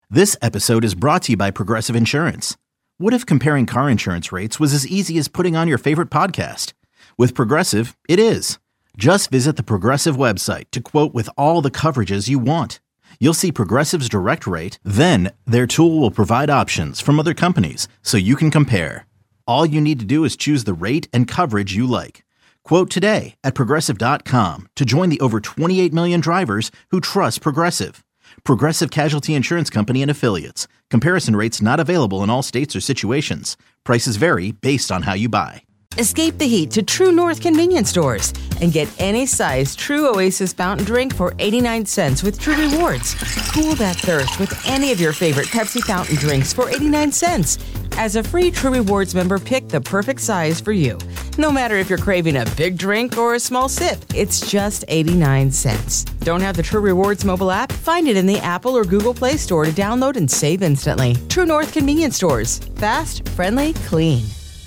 This episode is brought to you by Progressive Insurance. What if comparing car insurance rates was as easy as putting on your favorite podcast? With Progressive, it is. Just visit the Progressive website to quote with all the coverages you want. You'll see Progressive's direct rate, then their tool will provide options from other companies so you can compare. All you need to do is choose the rate and coverage you like. Quote today at Progressive.com to join the over 28 million drivers who trust Progressive. Progressive Casualty Insurance Company and Affiliates. Comparison rates not available in all states or situations. Prices vary based on how you buy. Escape the heat to True North convenience stores and get any size True Oasis fountain drink for 89 cents with True Rewards. Cool that thirst with any of your favorite Pepsi fountain drinks for 89 cents. As a free True Rewards member, pick the perfect size for you. No matter if you're craving a big drink or a small sip, it's just 89 cents. Don't have the True Rewards mobile app? Find it in the Apple or Google Play Store to download and save instantly. True North convenience stores. Fast, friendly, clean.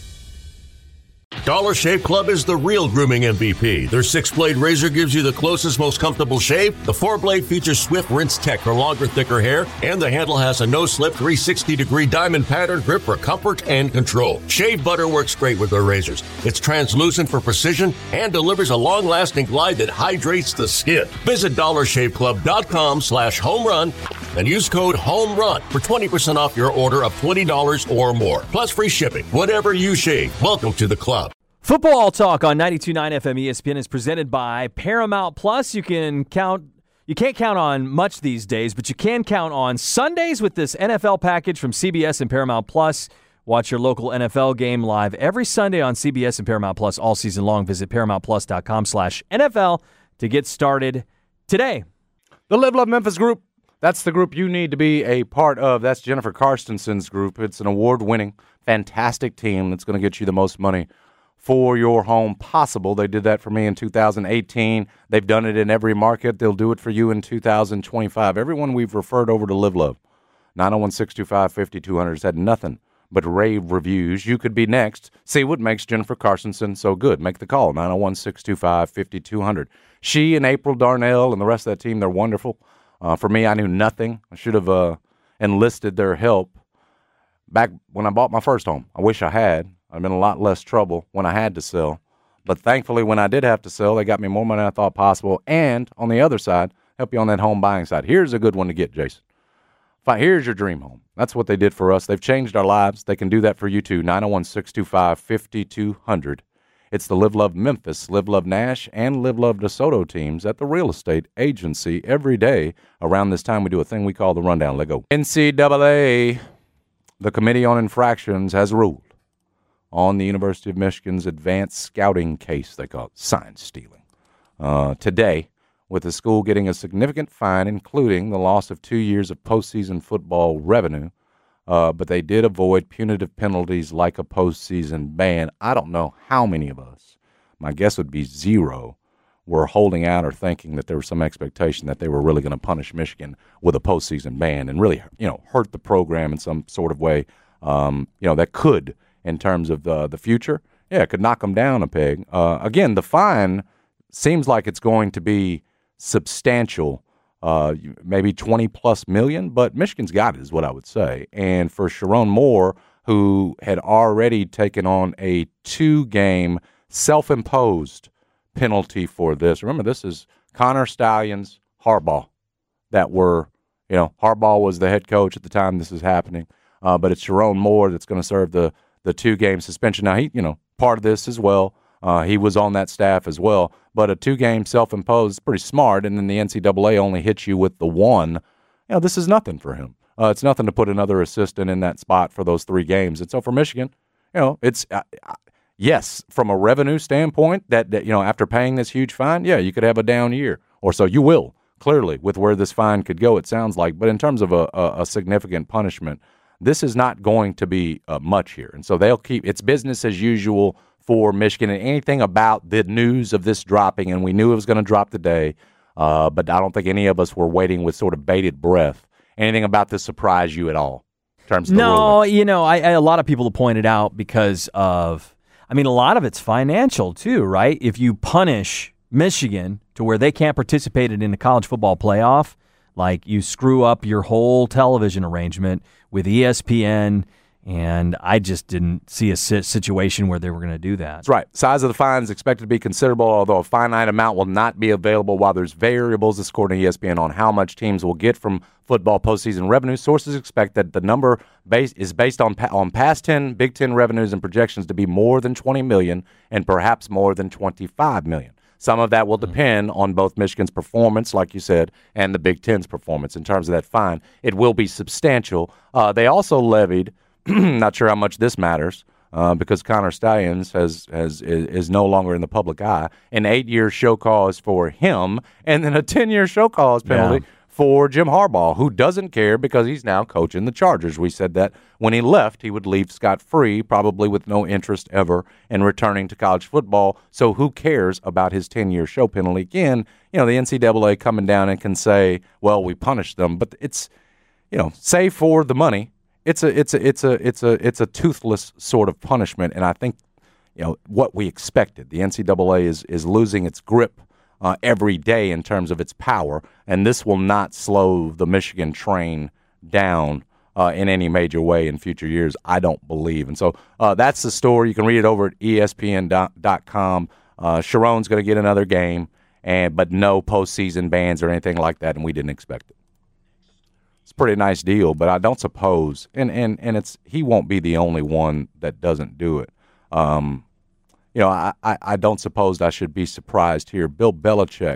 Dollar Shave Club is the real grooming MVP. Their 6-blade razor gives you the closest, most comfortable shave. The 4-blade features swift rinse tech for longer, thicker hair. And the handle has a no-slip 360-degree diamond pattern grip for comfort and control. Shave butter works great with their razors. It's translucent for precision and delivers a long-lasting glide that hydrates the skin. Visit dollarshaveclub.com/homerun and use code HOMERUN for 20% off your order of $20 or more. Plus free shipping. Whatever you shave, welcome to the club. Football Talk on 92.9 FM ESPN is presented by Paramount Plus. You can't count on much these days, but you can count on Sundays with this NFL package from CBS and Paramount Plus. Watch your local NFL game live every Sunday on CBS and Paramount Plus all season long. Visit ParamountPlus.com/NFL to get started today. The Live Love Memphis group. That's the group you need to be a part of. That's Jennifer Carstenson's group. It's an award-winning, fantastic team that's going to get you the most money for your home possible. They did that for me in 2018. They've done it in every market. They'll do it for you in 2025. Everyone we've referred over to Live Love, 901-625-5200 has had nothing but rave reviews. You could be next. See what makes Jennifer Carstenson so good. Make the call, 901-625-5200. She and April Darnell and the rest of that team, they're wonderful. For me, I knew nothing. I should have enlisted their help back when I bought my first home. I wish I had. I'm in a lot less trouble when I had to sell. But thankfully, when I did have to sell, they got me more money than I thought possible. And on the other side, help you on that home buying side. Here's a good one to get, Jason. Here's your dream home. That's what they did for us. They've changed our lives. They can do that for you too. 901-625-5200. It's the Live Love Memphis, Live Love Nash, and Live Love DeSoto teams at the real estate agency every day. Around this time, we do a thing we call the Rundown. Let go. NCAA, the Committee on Infractions, has ruled on the University of Michigan's advanced scouting case, they call it sign stealing, today, with the school getting a significant fine, including the loss of 2 years of postseason football revenue. But they did avoid punitive penalties like a postseason ban. I don't know how many of us, my guess would be zero, were holding out or thinking that there was some expectation that they were really going to punish Michigan with a postseason ban and really, hurt the program in some sort of way, that could, in terms of the future, it could knock them down a peg. Again, the fine seems like it's going to be substantial, maybe 20-plus million, but Michigan's got it is what I would say. And for Sharon Moore, who had already taken on a 2-game self-imposed penalty for this. Remember, this is Connor Stalions, Harbaugh, that were, Harbaugh was the head coach at the time this is happening, but it's Sharon Moore that's going to serve the 2-game suspension. Now, he, part of this as well. He was on that staff as well. But a 2-game self-imposed is pretty smart, and then the NCAA only hits you with the 1. This is nothing for him. It's nothing to put another assistant in that spot for those 3 games. And so for Michigan, it's yes, from a revenue standpoint, that after paying this huge fine, you could have a down year. Or so you will, clearly, with where this fine could go, it sounds like. But in terms of a significant punishment, this is not going to be much here. And so they'll keep – it's business as usual for Michigan. And anything about the news of this dropping, and we knew it was going to drop today, but I don't think any of us were waiting with sort of bated breath. Anything about this surprise you at all in terms of the ruling? A lot of people have pointed out because of – a lot of it's financial too, right? If you punish Michigan to where they can't participate in the college football playoff, like you screw up your whole television arrangement with ESPN. And I just didn't see a situation where they were going to do that. That's right. Size of the fine is expected to be considerable, although a finite amount will not be available while there's variables, this according to ESPN, on how much teams will get from football postseason revenue. Sources expect that the number is based on past 10 Big Ten revenues and projections to be more than $20 million and perhaps more than $25 million. Some of that will depend on both Michigan's performance, like you said, and the Big Ten's performance. In terms of that fine, it will be substantial. They also levied, not sure how much this matters, because Connor Stalions is no longer in the public eye, an 8-year show cause for him, and then a 10-year show cause penalty for Jim Harbaugh, who doesn't care because he's now coaching the Chargers. We said that when he left, he would leave scot-free, probably with no interest ever in returning to college football. So who cares about his 10-year show penalty? Again, the NCAA coming down and can say, well, we punished them, but it's, save for the money. It's a toothless sort of punishment, and I think what we expected. The NCAA is losing its grip every day in terms of its power, and this will not slow the Michigan train down in any major way in future years, I don't believe. And so that's the story. You can read it over at ESPN.com. Sharon's going to get another game, but no postseason bans or anything like that, and we didn't expect it. It's a pretty nice deal, but I don't suppose, and he won't be the only one that doesn't do it. I don't suppose I should be surprised here. Bill Belichick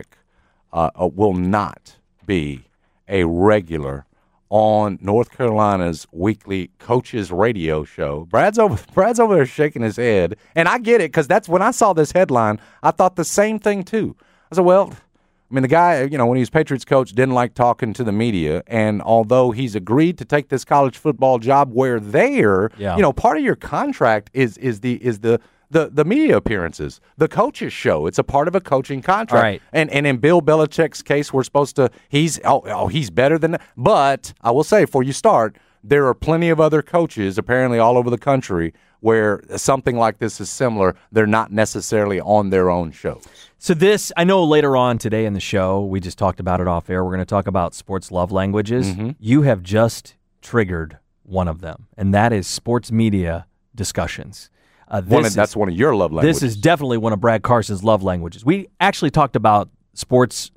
will not be a regular on North Carolina's weekly coaches radio show. Brad's over there shaking his head, and I get it because that's when I saw this headline, I thought the same thing too. I said, well, the guy, when he was Patriots coach, didn't like talking to the media, and although he's agreed to take this college football job where part of your contract is the media appearances, the coach's show. It's a part of a coaching contract. Right. And in Bill Belichick's case, we're supposed to, he's better than that. But I will say, before you start, there are plenty of other coaches, apparently all over the country, where something like this is similar. They're not necessarily on their own shows. So this, I know later on today in the show, we just talked about it off air, we're going to talk about sports love languages. Mm-hmm. You have just triggered one of them, and that is sports media discussions. That's one of your love languages. This is definitely one of Brad Carson's love languages. We actually talked about sports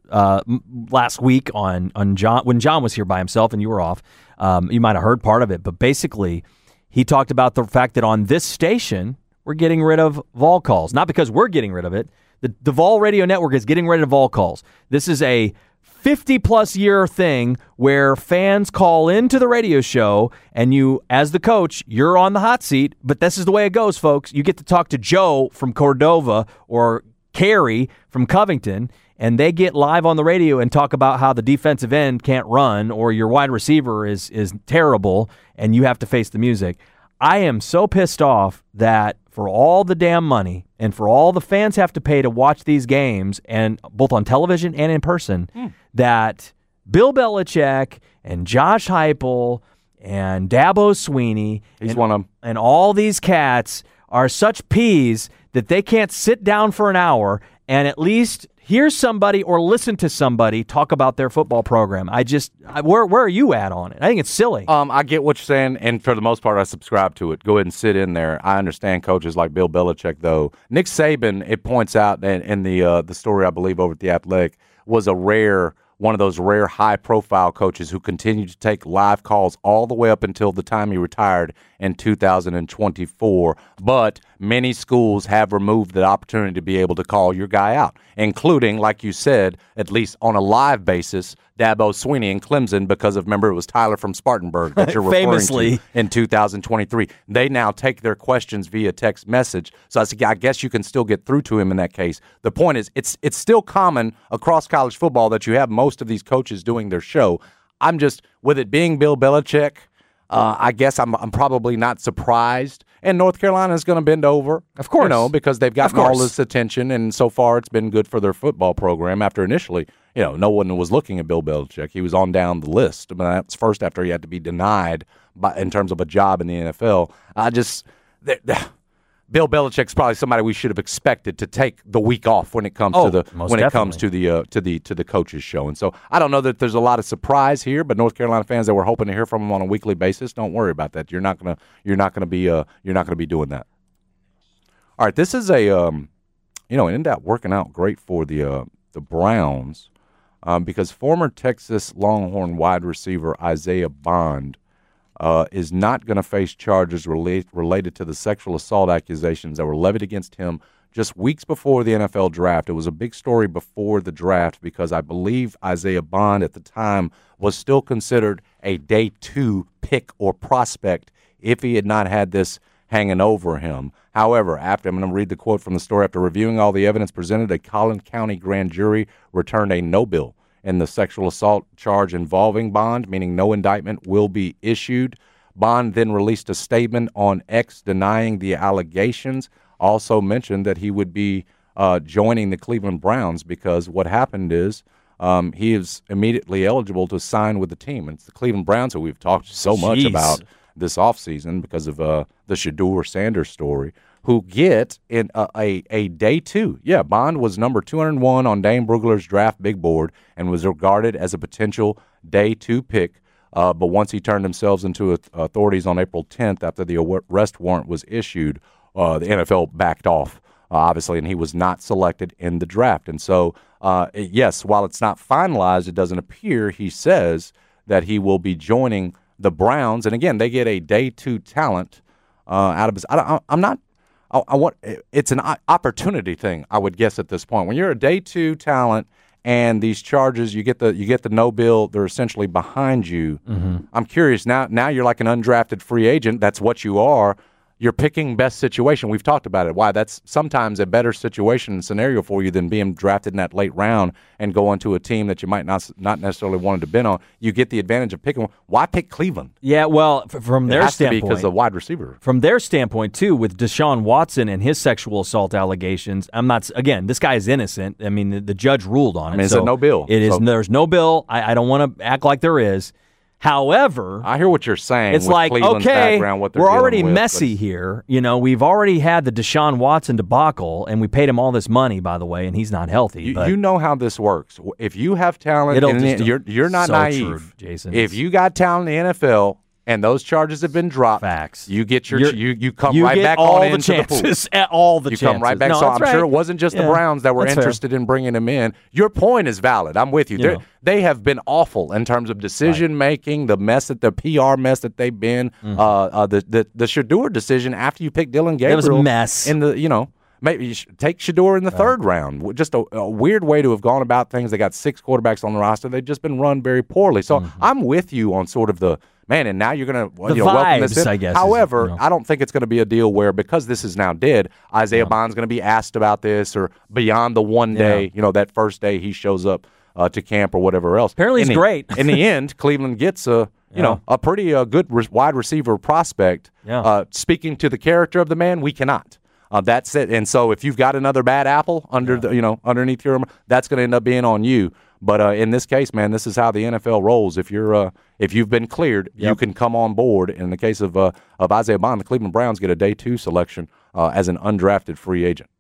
last week on John when John was here by himself and you were off. You might have heard part of it, but basically he talked about the fact that on this station we're getting rid of Vol calls. Not because we're getting rid of it. The Vol Radio Network is getting rid of Vol calls. This is a 50-plus year thing where fans call into the radio show and you, as the coach, you're on the hot seat, but this is the way it goes, folks. You get to talk to Joe from Cordova or Carrie from Covington, and they get live on the radio and talk about how the defensive end can't run or your wide receiver is terrible and you have to face the music. I am so pissed off that for all the damn money and for all the fans have to pay to watch these games, and both on television and in person, that Bill Belichick and Josh Heupel and Dabo Swinney and all these cats are such peas that they can't sit down for an hour and at least hear somebody or listen to somebody talk about their football program. Where are you at on it? I think it's silly. I get what you're saying, and for the most part, I subscribe to it. Go ahead and sit in there. I understand coaches like Bill Belichick, though. Nick Saban, it points out in the story, I believe, over at The Athletic, was one of those rare high-profile coaches who continued to take live calls all the way up until the time he retired in 2024. But many schools have removed the opportunity to be able to call your guy out, including, like you said, at least on a live basis, Dabo Swinney in Clemson, because remember, it was Tyler from Spartanburg that you're referring to in 2023. They now take their questions via text message. So I guess you can still get through to him in that case. The point is, it's still common across college football that you have most of these coaches doing their show. I'm just, with it being Bill Belichick, I guess I'm probably not surprised. And North Carolina is going to bend over, of course, because they've gotten all this attention, and so far it's been good for their football program. After initially, no one was looking at Bill Belichick; he was on down the list. But that's first after he had to be denied in terms of a job in the NFL. Bill Belichick's probably somebody we should have expected to take the week off when it comes to the coaches show. And so I don't know that there's a lot of surprise here, but North Carolina fans that were hoping to hear from him on a weekly basis, don't worry about that. You're not gonna be doing that. All right, this is it ended up working out great for the Browns because former Texas Longhorn wide receiver Isaiah Bond is not going to face charges related to the sexual assault accusations that were levied against him just weeks before the NFL draft. It was a big story before the draft because I believe Isaiah Bond at the time was still considered a day 2 pick or prospect if he had not had this hanging over him. However, I'm going to read the quote from the story. After reviewing all the evidence presented, a Collin County grand jury returned a no bill in the sexual assault charge involving Bond, meaning no indictment will be issued. Bond then released a statement on X denying the allegations, also mentioned that he would be joining the Cleveland Browns because what happened is he is immediately eligible to sign with the team. And it's the Cleveland Browns who we've talked so much about this offseason because of the Shedeur Sanders story, who get in a day 2. Yeah, Bond was number 201 on Dane Brugler's draft big board and was regarded as a potential day 2 pick. But once he turned themselves into authorities on April 10th after the arrest warrant was issued, the NFL backed off, obviously, and he was not selected in the draft. And so, yes, while it's not finalized, it doesn't appear, he says, that he will be joining the Browns. And again, they get a day 2 talent out of his. It's an opportunity thing, I would guess at this point. When you're a day 2 talent and these charges, you get the no bill, they're essentially behind you. Mm-hmm. I'm curious now you're like an undrafted free agent. That's what you are. You're picking best situation. We've talked about it. Why that's sometimes a better situation and scenario for you than being drafted in that late round and going to a team that you might not necessarily wanted to been on. You get the advantage of picking. Why pick Cleveland? Yeah, well, from their standpoint, because of wide receiver. From their standpoint too, with Deshaun Watson and his sexual assault allegations, this guy is innocent. I mean, the judge ruled on it. I mean, it's a no bill. There's no bill. I don't want to act like there is. However, I hear what you're saying. It's with like, Cleveland's okay, background, what they're we're already dealing with, messy here. We've already had the Deshaun Watson debacle, and we paid him all this money, by the way, and he's not healthy. You know how this works. If you have talent, you're not naive. True, Jason. If you got talent in the NFL and those charges have been dropped, facts. You get you come right back on into the pool. All the you chances. come right back. No, so I'm right. sure it wasn't just the Browns that were interested in bringing him in. Your point is valid. I'm with you. They have been awful in terms of decision making, the PR mess that they've been. The Shedeur decision after you picked Dylan Gabriel. It was a mess. In the maybe you should take Shedeur in the third round. Just a weird way to have gone about things. They got 6 quarterbacks on the roster. They've just been run very poorly. So I'm with you on sort of the man, and now you're going to welcome this in. I guess. However, I don't think it's going to be a deal where because this is now dead, Isaiah Bond's going to be asked about this or beyond the one day, that first day he shows up to camp or whatever else. Apparently he's great. In the end, Cleveland gets a pretty good good wide receiver prospect. Speaking to the character of the man, we cannot. That's it. And so if you've got another bad apple underneath your, that's going to end up being on you. But in this case, man, this is how the NFL rolls. If you've been cleared, you can come on board. In the case of Isaiah Bond, the Cleveland Browns get a day 2 selection as an undrafted free agent.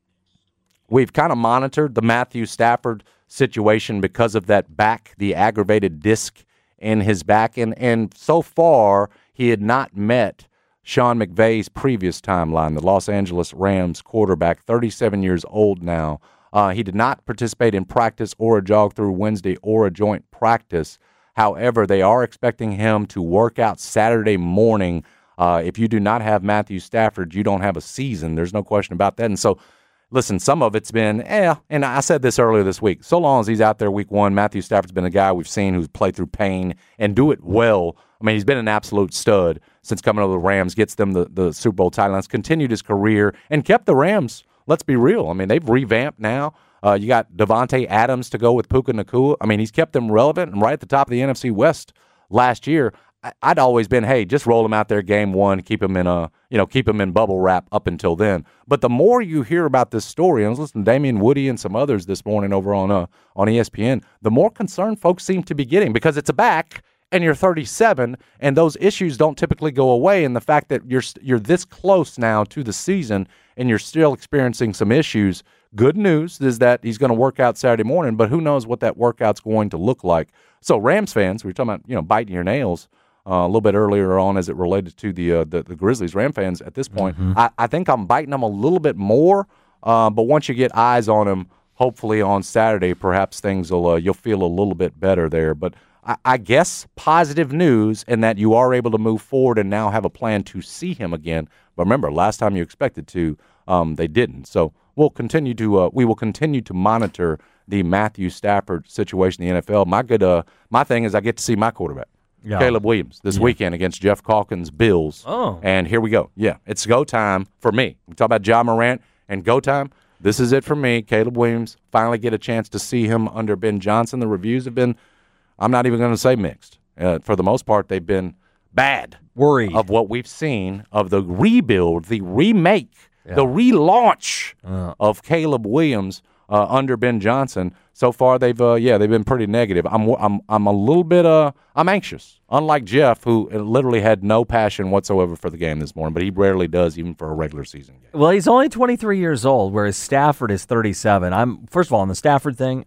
We've kind of monitored the Matthew Stafford situation because of that the aggravated disc in his back, and so far he had not met Sean McVay's previous timeline. The Los Angeles Rams quarterback, 37 years old now. He did not participate in practice or a jog through Wednesday or a joint practice. However, they are expecting him to work out Saturday morning. If you do not have Matthew Stafford, you don't have a season. There's no question about that. And so, listen, some of it's been, and I said this earlier this week, so long as he's out there week 1, Matthew Stafford's been a guy we've seen who's played through pain and do it well. I mean, he's been an absolute stud since coming over the Rams, gets them the Super Bowl title, has continued his career, and kept the Rams. Let's be real. I mean, they've revamped now. You got Devontae Adams to go with Puka Nacua. I mean, he's kept them relevant and right at the top of the NFC West last year. I'd always been, hey, just roll him out there game 1, keep him in bubble wrap up until then. But the more you hear about this story, and I was listening to Damian Woody and some others this morning over on ESPN, the more concerned folks seem to be getting because it's a back and you're 37, and those issues don't typically go away. And the fact that you're this close now to the season and you're still experiencing some issues, good news is that he's going to work out Saturday morning, but who knows what that workout's going to look like. So Rams fans, we were talking about, biting your nails a little bit earlier on as it related to the Grizzlies. Ram fans at this point, I think I'm biting them a little bit more, but once you get eyes on them, hopefully on Saturday, perhaps things will you'll feel a little bit better there. But I guess positive news in that you are able to move forward and now have a plan to see him again. But remember, last time you expected to, they didn't. So we will continue to monitor the Matthew Stafford situation in the NFL. My thing is I get to see my quarterback, Caleb Williams, this weekend against Jeff Calkins' Bills. Oh. And here we go. Yeah, it's go time for me. We talk about Ja Morant and go time. This is it for me. Caleb Williams, finally get a chance to see him under Ben Johnson. The reviews have been, I'm not even going to say mixed. For the most part, they've been bad. Worried. Of what we've seen of the rebuild, the remake, the relaunch of Caleb Williams under Ben Johnson. So far, they've been pretty negative. I'm a little bit I'm anxious. Unlike Jeff, who literally had no passion whatsoever for the game this morning, but he rarely does, even for a regular season game. Well, he's only 23 years old, whereas Stafford is 37. First of all, on the Stafford thing,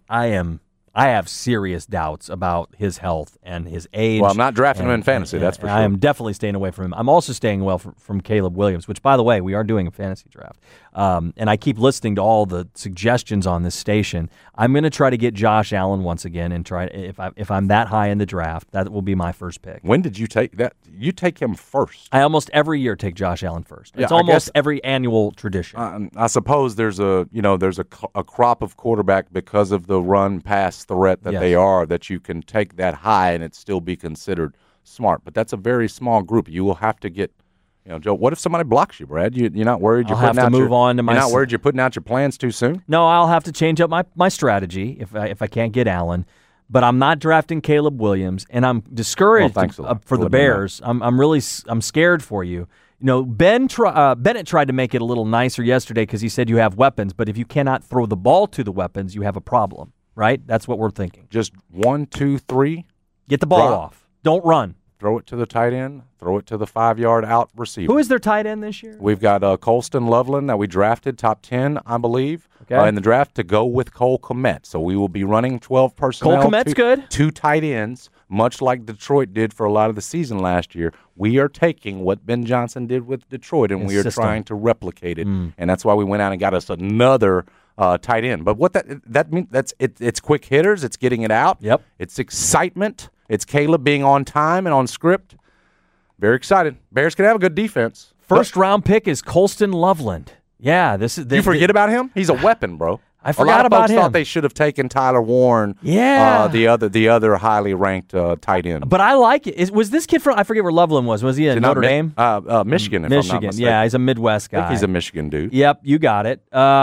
I have serious doubts about his health and his age. Well, I'm not drafting him in fantasy, that's for sure. I am definitely staying away from him. I'm also staying away from Caleb Williams, which, by the way, we are doing a fantasy draft. And I keep listening to all the suggestions on this station. I'm going to try to get Josh Allen once again and try if I'm that high in the draft, that will be my first pick. When did you take that? You take him first. I almost every year take Josh Allen first. It's Yeah, almost every annual tradition. I suppose there's a crop of quarterback because of the run pass threat that they are, that you can take that high and it still be considered smart. But that's a very small group. You will have to get, Joe. What if somebody blocks you, Brad? You're not worried you're putting out move on to my. You're not worried you're putting out your plans too soon. No, I'll have to change up my strategy if I can't get Allen. But I'm not drafting Caleb Williams, and I'm discouraged for the Bears. I'm scared for you. Bennett tried to make it a little nicer yesterday because he said you have weapons, but if you cannot throw the ball to the weapons, you have a problem, right? That's what we're thinking. Just 1, 2, 3. Get the ball off. Don't run. Throw it to the tight end. Throw it to the 5-yard out receiver. Who is their tight end this year? We've got Colston Loveland that we drafted top 10, I believe, in the draft to go with Cole Kmet. So we will be running 12 personnel. Cole Kmet's good. 2 tight ends, much like Detroit did for a lot of the season last year. We are taking what Ben Johnson did with Detroit, and we are trying to replicate it. And that's why we went out and got us another tight end. But what that means, it's quick hitters. It's getting it out. Yep. It's excitement. It's Caleb being on time and on script. Very excited. Bears can have a good defense. First round pick is Colston Loveland. Yeah, this is. You forget about him? He's a weapon, bro. I forgot about him. A lot of folks thought they should have taken Tyler Warren. Yeah, the other highly ranked tight end. But I like it. Was this kid from? I forget where Loveland was. Was he in Notre Dame? Michigan. If I'm not mistaken. Yeah, he's a Midwest guy. I think he's a Michigan dude. Yep, you got it.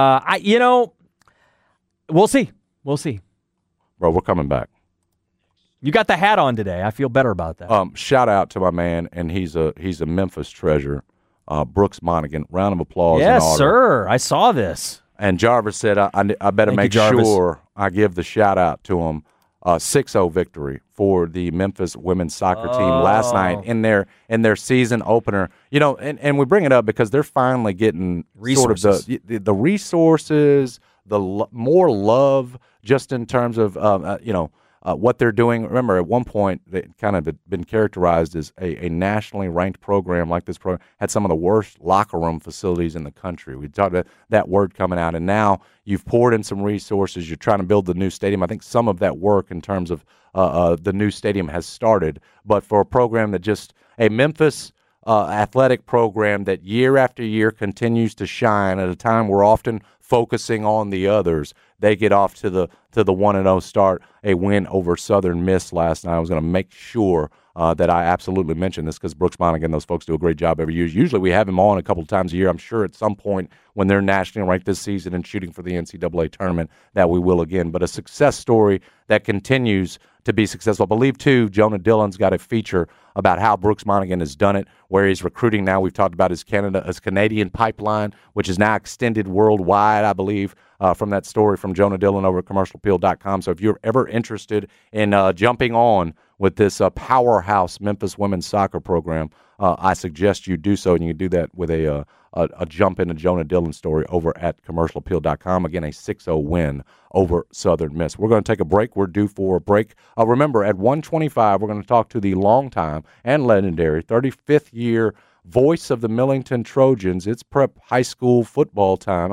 We'll see. We'll see. Bro, we're coming back. You got the hat on today. I feel better about that. Shout out to my man, and he's a Memphis treasure, Brooks Monaghan. Round of applause. Yes, sir. I saw this. And Jarvis said, I better make sure I give the shout out to him. 6-0 victory for the Memphis women's soccer team last night in their season opener. And we bring it up because they're finally getting resources. Sort of the resources, more love, just in terms of what they're doing. Remember, at one point, they kind of been characterized as a nationally ranked program like this program, had some of the worst locker room facilities in the country. We talked about that word coming out, and now you've poured in some resources. You're trying to build the new stadium. I think some of that work in terms of the new stadium has started, but for a program that just a Memphis athletic program that year after year continues to shine at a time we're often focusing on the others. They get off to the 1-0 start, a win over Southern Miss last night. I was going to make sure that I absolutely mention this because Brooks Monaghan, those folks do a great job every year. Usually we have him on a couple of times a year. I'm sure at some point when they're nationally ranked this season and shooting for the NCAA tournament that we will again. But a success story that continues to be successful. I believe, too, Jonah Dillon's got a feature about how Brooks Monaghan has done it, where he's recruiting now. We've talked about his Canadian pipeline, which is now extended worldwide, I believe, from that story from Jonah Dillon over at commercialappeal.com. So if you're ever interested in jumping on with this powerhouse Memphis women's soccer program, I suggest you do so, and you can do that with a jump into Jonah Dillon's story over at commercialappeal.com. Again, a 6-0 win over Southern Miss. We're going to take a break. We're due for a break. Remember, at 1:25, we're going to talk to the longtime and legendary 35th year voice of the Millington Trojans. It's prep high school football time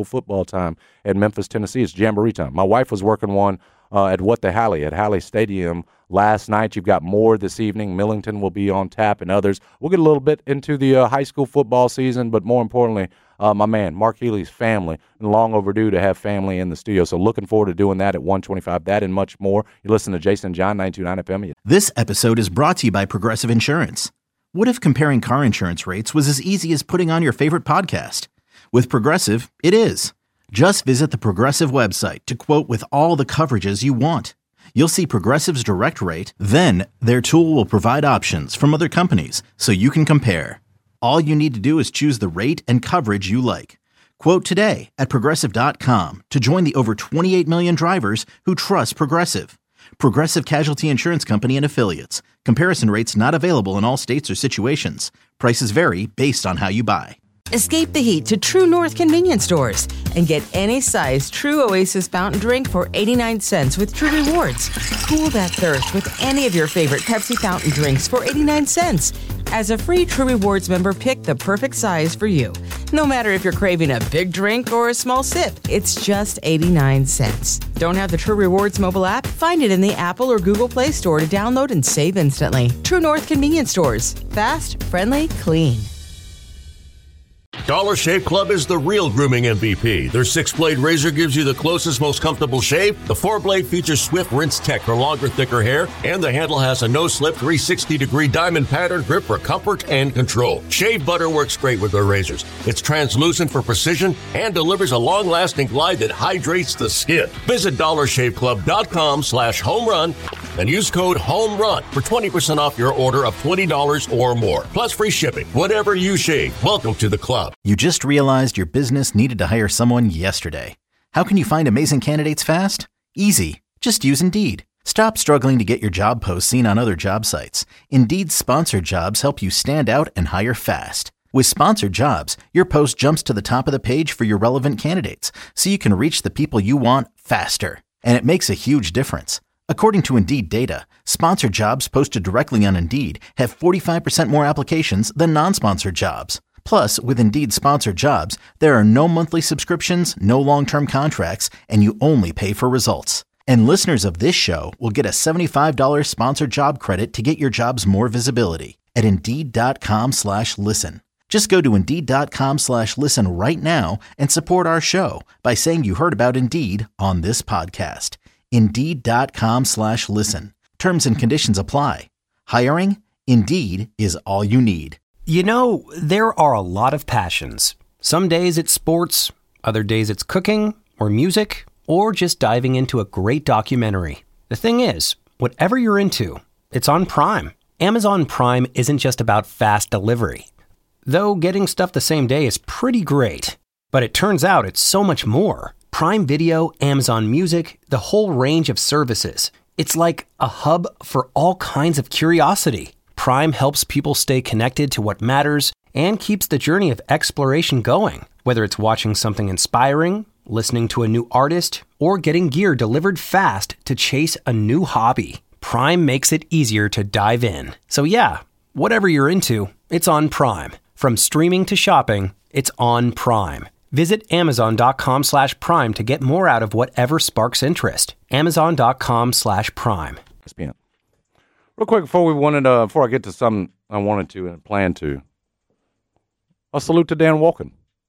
at Memphis, Tennessee. It's Jamboree time. My wife was working one at Halley Stadium last night. You've got more this evening. Millington will be on tap and others. We'll get a little bit into the high school football season, but more importantly, my man, Mark Healy's family, and long overdue to have family in the studio. So looking forward to doing that at 1:25, that and much more. You listen to Jason and John, 92.9 FM. This episode is brought to you by Progressive Insurance. What if comparing car insurance rates was as easy as putting on your favorite podcast? With Progressive, it is. Just visit the Progressive website to quote with all the coverages you want. You'll see Progressive's direct rate, then their tool will provide options from other companies so you can compare. All you need to do is choose the rate and coverage you like. Quote today at Progressive.com to join the over 28 million drivers who trust Progressive. Progressive Casualty Insurance Company and Affiliates. Comparison rates not available in all states or situations. Prices vary based on how you buy. Escape the heat to True North convenience stores and get any size True Oasis fountain drink for 89 cents with True Rewards. Cool that thirst with any of your favorite Pepsi fountain drinks for 89 cents. As a free True Rewards member, pick the perfect size for you. No matter if you're craving a big drink or a small sip, it's just 89 cents. Don't have the True Rewards mobile app? Find it in the Apple or Google Play Store to download and save instantly. True North convenience stores. Fast, friendly, clean. Dollar Shave Club is the real grooming MVP. Their 6-blade razor gives you the closest, most comfortable shave. The 4-blade features Swift Rinse Tech for longer, thicker hair, and the handle has a no-slip 360-degree diamond pattern grip for comfort and control. Shave butter works great with their razors. It's translucent for precision and delivers a long-lasting glide that hydrates the skin. Visit dollarshaveclub.com/homerun and use code HOMERUN for 20% off your order of $20 or more. Plus free shipping. Whatever you shave, welcome to the club. You just realized your business needed to hire someone yesterday. How can you find amazing candidates fast? Easy. Just use Indeed. Stop struggling to get your job posts seen on other job sites. Indeed's sponsored jobs help you stand out and hire fast. With sponsored jobs, your post jumps to the top of the page for your relevant candidates, so you can reach the people you want faster. And it makes a huge difference. According to Indeed data, sponsored jobs posted directly on Indeed have 45% more applications than non-sponsored jobs. Plus, with Indeed sponsored jobs, there are no monthly subscriptions, no long-term contracts, and you only pay for results. And listeners of this show will get a $75 sponsored job credit to get your jobs more visibility at Indeed.com/listen. Just go to Indeed.com/listen right now and support our show by saying you heard about Indeed on this podcast. Indeed.com/listen. Terms and conditions apply. Hiring? Indeed is all you need. You know, there are a lot of passions. Some days it's sports, other days it's cooking or music, or just diving into a great documentary. The thing is, whatever you're into, it's on Prime. Amazon Prime isn't just about fast delivery. Though getting stuff the same day is pretty great. But it turns out it's so much more. Prime Video, Amazon Music, the whole range of services. It's like a hub for all kinds of curiosity. Prime helps people stay connected to what matters and keeps the journey of exploration going. Whether it's watching something inspiring, listening to a new artist, or getting gear delivered fast to chase a new hobby, Prime makes it easier to dive in. So yeah, whatever you're into, it's on Prime. From streaming to shopping, it's on Prime. Visit Amazon.com/Prime to get more out of whatever sparks interest. Amazon.com/Prime. ESPN. Real quick, before I get to something I wanted to and planned to, a salute to Dan Wolken.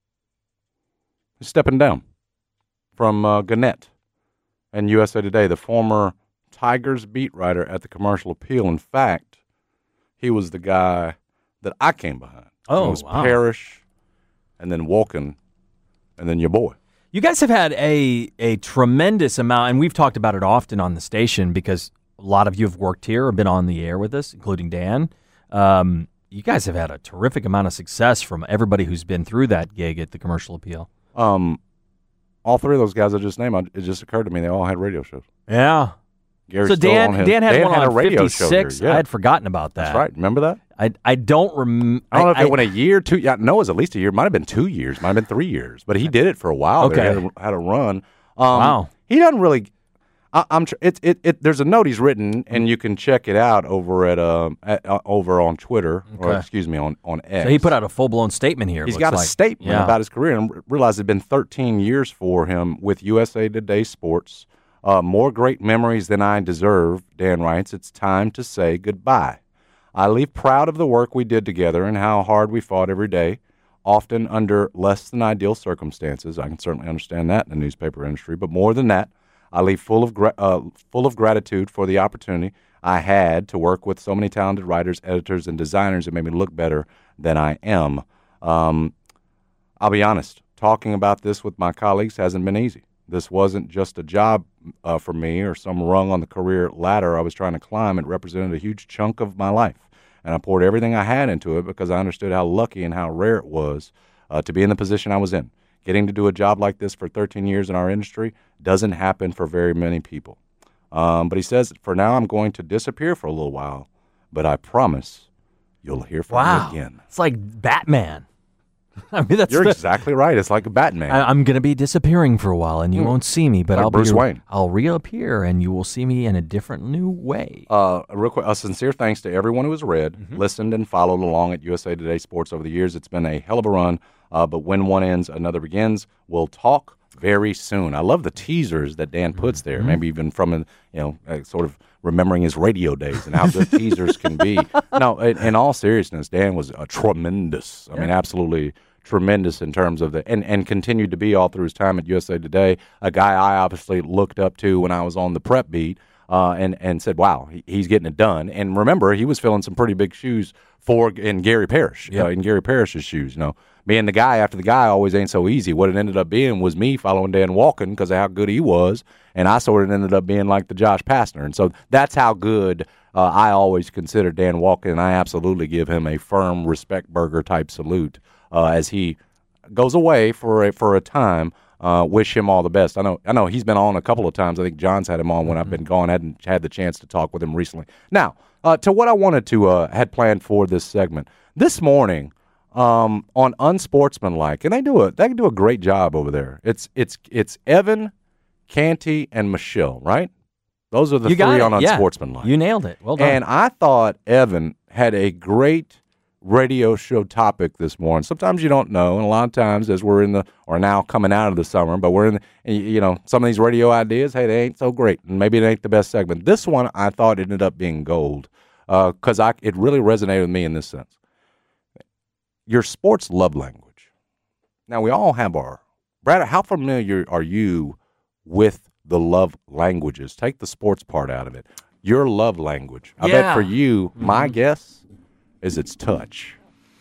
He's stepping down from Gannett and USA Today, the former Tigers beat writer at the Commercial Appeal. In fact, he was the guy that I came behind. Oh, it was wow. Parrish, and then Wolken, and then your boy. You guys have had a tremendous amount, and we've talked about it often on the station because a lot of you have worked here or been on the air with us, including Dan. You guys have had a terrific amount of success from everybody who's been through that gig at the Commercial Appeal. All three of those guys I just named, it just occurred to me they all had radio shows. Yeah. Gary's So still on his, Dan had one a on radio show here. 56. Yeah. I had forgotten about that. That's right. Remember that? I don't remember. I don't know if it went a year, 2. Yeah, no, it was at least a year. Might have been 2 years. Might have been 3 years. But he did it for a while. Okay. There. He had a run. Wow. He doesn't really. There's a note he's written, and you can check it out over at over on Twitter, or Okay. excuse me, on X. So he put out a full-blown statement here. He's looks got a like. statement Yeah. about his career, and realized it's been 13 years for him with USA Today Sports. More great memories than I deserve, Dan writes. It's time to say goodbye. I leave proud of the work we did together and how hard we fought every day, often under less than ideal circumstances. I can certainly understand that in the newspaper industry, but more than that, I leave full of gratitude for the opportunity I had to work with so many talented writers, editors, and designers that made me look better than I am. I'll be honest, talking about this with my colleagues hasn't been easy. This wasn't just a job for me or some rung on the career ladder I was trying to climb. It represented a huge chunk of my life, and I poured everything I had into it because I understood how lucky and how rare it was to be in the position I was in. Getting to do a job like this for 13 years in our industry doesn't happen for very many people. But he says, for now, I'm going to disappear for a little while, but I promise you'll hear from me again. It's like Batman. I mean, You're exactly right. It's like a Batman. I'm going to be disappearing for a while, and you won't see me, but Like Bruce Wayne. I'll reappear, and you will see me in a different, new way. Real quick, a sincere thanks to everyone who has read, listened, and followed along at USA Today Sports over the years. It's been a hell of a run, but when one ends, another begins. We'll talk very soon. I love the teasers that Dan puts there, maybe even from, sort of remembering his radio days and how good teasers can be. No, in all seriousness, Dan was a tremendous, I mean, absolutely tremendous in terms of and continued to be all through his time at USA Today, a guy I obviously looked up to when I was on the prep beat, and said, wow, he's getting it done. And remember, he was filling some pretty big shoes in Gary Parrish, in Gary Parrish's shoes. Being the guy after the guy always ain't so easy. What it ended up being was me following Dan Walken because of how good he was, and I sort of ended up being like the Josh Pastner. And so that's how good I always consider Dan Walken, and I absolutely give him a firm respect burger type salute as he goes away for a time. Wish him all the best. I know he's been on a couple of times. I think John's had him on when I've been gone. Hadn't had the chance to talk with him recently. Now, to what I wanted to had planned for this segment this morning on Unsportsmanlike, and they do a great job over there. It's Evan, Canty, and Michelle, right? Those are the three on Unsportsmanlike. You nailed it. Well done. And I thought Evan had a great radio show topic this morning. Sometimes you don't know, and a lot of times as we're now coming out of the summer, but we're in some of these radio ideas, hey, they ain't so great, and maybe it ain't the best segment. This one I thought ended up being gold because it really resonated with me in this sense. Your sports love language. Now, we all have Brad, how familiar are you with the love languages? Take the sports part out of it. Your love language. I bet for you, my guess is it's touch.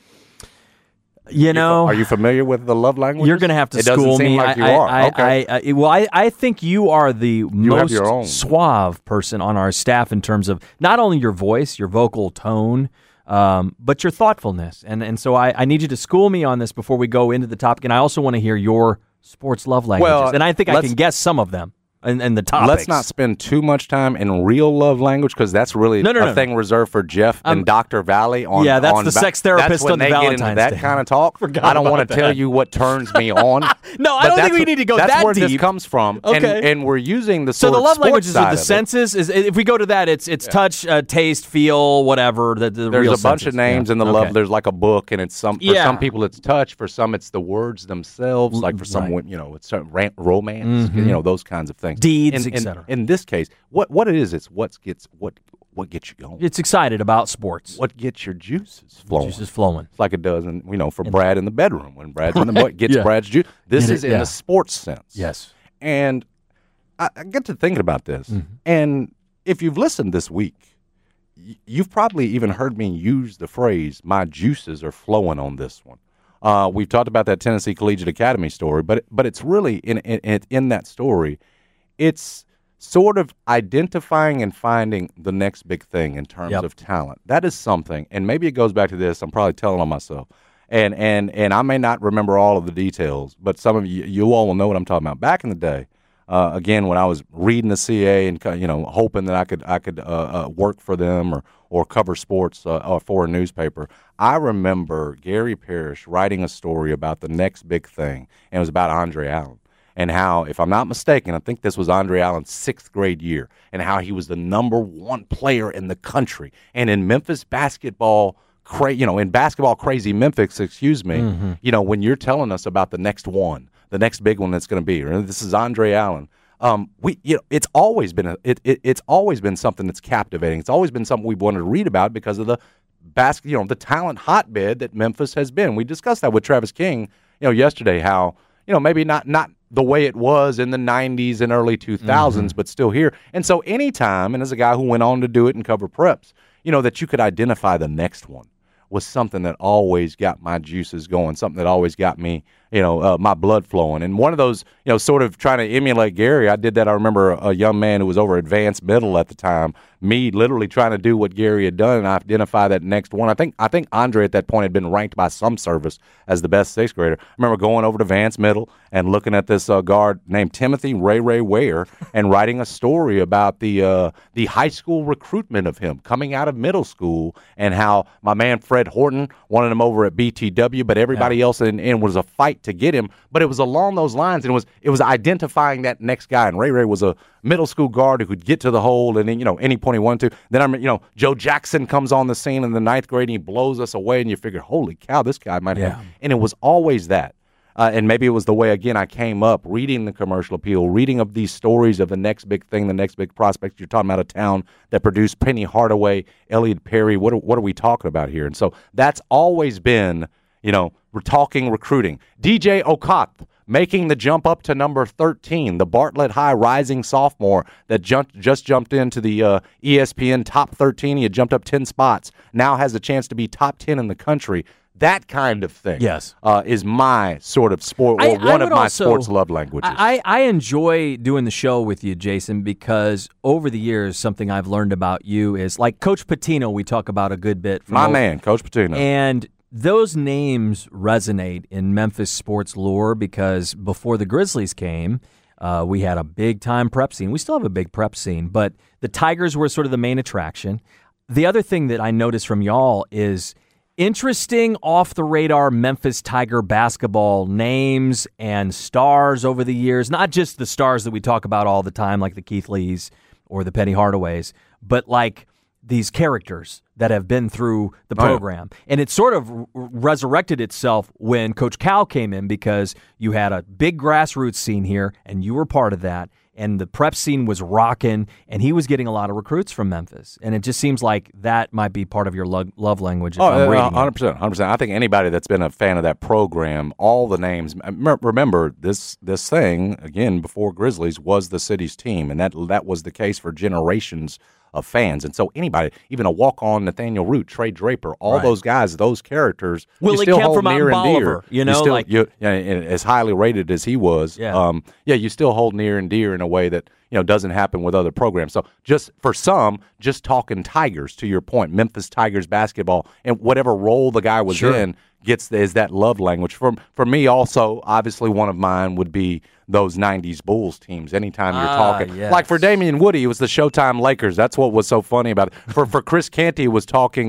Are you familiar with the love language? You're going to have to school doesn't seem me. like you are. Okay. I think you are the most suave person on our staff in terms of not only your voice, your vocal tone, but your thoughtfulness. And so I need you to school me on this before we go into the topic. And I also want to hear your sports love languages. And I think I can guess some of them. And the topics. Let's not spend too much time in real love language because that's really a thing reserved for Jeff and Dr. Valley. That's the sex therapist on the Valentine's Day. That kind of talk. I don't want to tell you what turns me on. No, I don't think we need to go that deep. That's where this comes from. Okay. And we're using the so the love languages are the senses. If we go to that, it's touch, taste, feel, whatever. There's a bunch of names in the love. There's like a book, and it's for some people it's touch. For some it's the words themselves. Like for some, it's romance. Those kinds of things. Deeds, etc. In this case, what it is, it's what gets you going. It's excited about sports. What gets your juices flowing? It's like it does, for Brad in the bedroom when Brad's in the what gets Brad's juice. This is in the sports sense. Yes, and I get to thinking about this, and if you've listened this week, you've probably even heard me use the phrase "my juices are flowing" on this one. We've talked about that Tennessee Collegiate Academy story, but it's really in that story. It's sort of identifying and finding the next big thing in terms of talent. That is something, and maybe it goes back to this. I'm probably telling on myself, and I may not remember all of the details, but some of you all will know what I'm talking about. Back in the day, again, when I was reading the CA and hoping that I could work for them or cover sports for a newspaper, I remember Gary Parrish writing a story about the next big thing, and it was about Andre Allen. And how, if I'm not mistaken, I think this was Andre Allen's 6th grade year, and how he was the number 1 player in the country. And in Memphis basketball, in basketball crazy Memphis, when you're telling us about the next one, the next big one that's going to be, or this is Andre Allen. It's always been it's always been something that's captivating. It's always been something we've wanted to read about because of the the talent hotbed that Memphis has been. We discussed that with Travis King, yesterday. How maybe not the way it was in the 90s and early 2000s, but still here. And so anytime, and as a guy who went on to do it and cover preps, that you could identify the next one was something that always got my juices going, something that always got me, my blood flowing. And one of those, sort of trying to emulate Gary, I did that. I remember a young man who was over advanced middle at the time, me literally trying to do what Gary had done and identify that next one. I think Andre at that point had been ranked by some service as the best 6th grader. I remember going over to advanced middle and looking at this guard named Timothy Ray Ware and writing a story about the high school recruitment of him coming out of middle school, and how my man Fred Horton wanted him over at BTW, but everybody else in was a fight to get him. But it was along those lines, and it was identifying that next guy. And Ray was a middle school guard who could get to the hole and then, any point he wanted to. Then Joe Jackson comes on the scene in the 9th grade and he blows us away, and you figure, holy cow, this guy might have. And it was always that. And maybe it was the way, again, I came up reading the Commercial Appeal, reading of these stories of the next big thing, the next big prospect. You're talking about a town that produced Penny Hardaway, Elliot Perry. What are we talking about here? And so that's always been, we're talking recruiting. DJ Okoth making the jump up to number 13, the Bartlett High rising sophomore that just jumped into the ESPN top 13. He had jumped up 10 spots, now has a chance to be top 10 in the country. That kind of thing is my sort of sport, or one of my sports love languages. I enjoy doing the show with you, Jason, because over the years, something I've learned about you is, like Coach Pitino, we talk about a good bit. My man, Coach Pitino. And those names resonate in Memphis sports lore because before the Grizzlies came, we had a big-time prep scene. We still have a big prep scene, but the Tigers were sort of the main attraction. The other thing that I noticed from y'all is interesting off-the-radar Memphis Tiger basketball names and stars over the years, not just the stars that we talk about all the time like the Keith Lees or the Penny Hardaways, but like these characters that have been through the program. And it sort of resurrected itself when Coach Cal came in, because you had a big grassroots scene here, and you were part of that, and the prep scene was rocking, and he was getting a lot of recruits from Memphis. And it just seems like that might be part of your love language. 100%. I think anybody that's been a fan of that program, all the names, remember this thing, again, before Grizzlies, was the city's team, and that was the case for generations of fans. And so anybody, even a walk-on Nathaniel Root, Trey Draper, all those guys, those characters, Willie you still Kemp hold from near Mount and Bolivar, dear. As highly rated as he was, you still hold near and dear in a way that doesn't happen with other programs. So just for some, just talking Tigers, to your point, Memphis Tigers basketball, and whatever role the guy was in is that love language. For me also, obviously one of mine would be those 90s Bulls teams. Anytime you're talking, like for Damian Woody, it was the Showtime Lakers. That's what was so funny about it. For Chris Canty, it was talking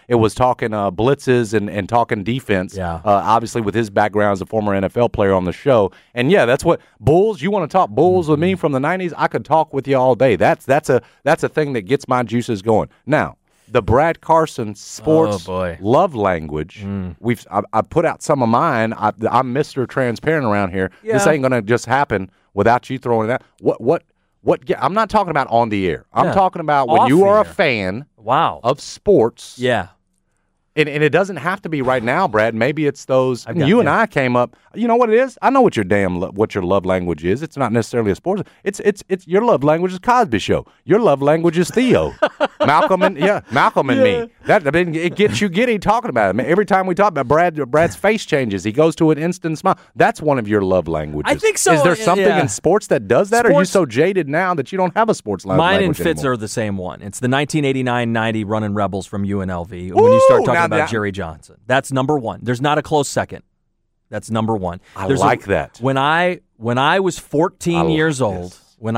blitzes and talking defense. Obviously with his background as a former NFL player on the show. And that's what Bulls. You want to talk Bulls with me from the 90s? I could talk with you all day. That's a thing that gets my juices going. Now, the Brad Carson sports love language. I put out some of mine. I'm Mr. Transparent around here. This ain't gonna just happen without you throwing it out. What? I'm not talking about on the air. I'm talking about when you are a fan of sports. And it doesn't have to be right now, Brad. Maybe it's those. And I came up. You know what it is? I know what your love language is. It's not necessarily a sport. It's your love language is Cosby Show. Your love language is Theo, Malcolm and me. It gets you giddy talking about it. I mean, every time we talk about Brad's face changes. He goes to an instant smile. That's one of your love languages. I think so. Is there something in sports that does that? Or are you so jaded now that you don't have a sports language? Mine and Fitz are the same one. It's the 1989-90 Running Rebels from UNLV. When you start talking about Jerry Johnson. That's number one. There's not a close second. That's number one. I like that. When I when I was 14 years old,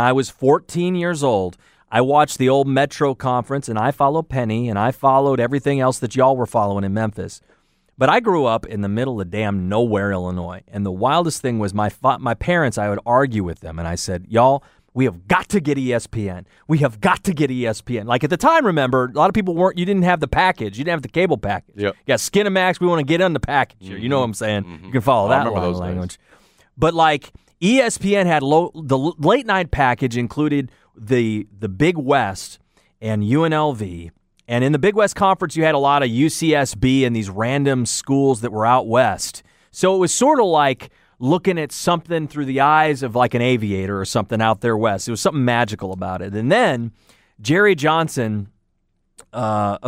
I watched the old Metro Conference, and I followed Penny, and I followed everything else that y'all were following in Memphis. But I grew up in the middle of damn nowhere, Illinois, and the wildest thing was my parents, I would argue with them, and I said, y'all, we have got to get ESPN. We have got to get ESPN. Like at the time, remember, a lot of people you didn't have the package. You didn't have the cable package. Yep. You got Skinamax, we want to get on the package here. You know what I'm saying? Mm-hmm. You can follow that language. But like ESPN had the late night package included the Big West and UNLV. And in the Big West Conference, you had a lot of UCSB and these random schools that were out west. So it was sort of like looking at something through the eyes of like an aviator or something out there west. It was something magical about it. And then Larry Johnson and